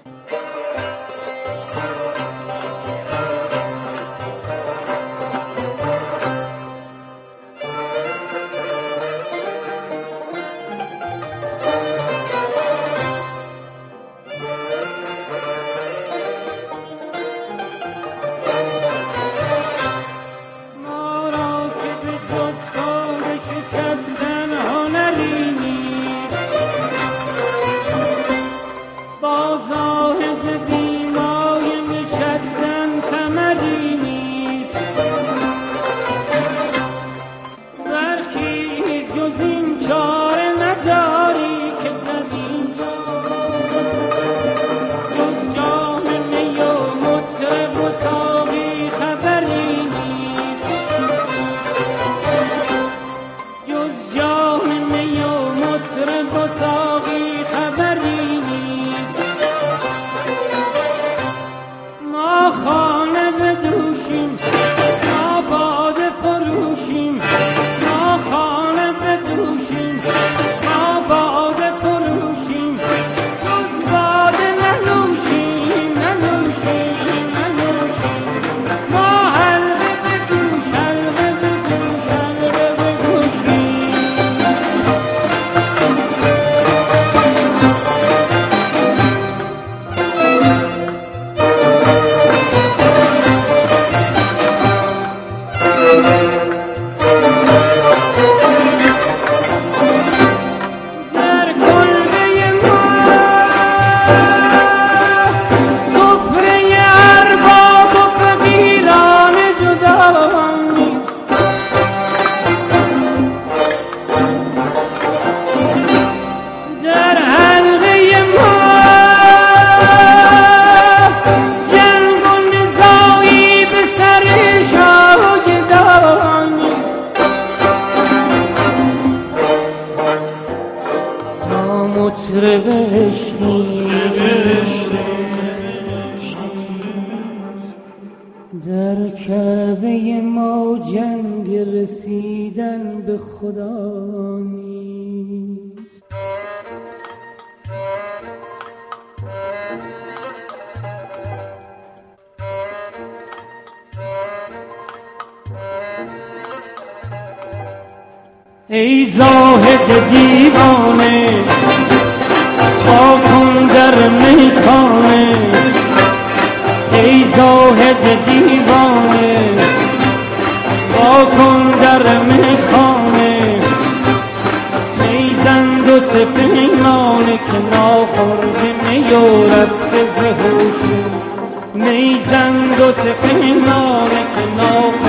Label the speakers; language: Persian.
Speaker 1: در کعبه ما جنگ رسیدن به خدا نیست. ای زاهد دیوانه پا کن در میخانه، ای زاهد دیوانه پا کن در میخانه، میزن دو سه پیمانه که ناخورده می و رفته ز هوش، میزن دو سه پیمانه که ناخورده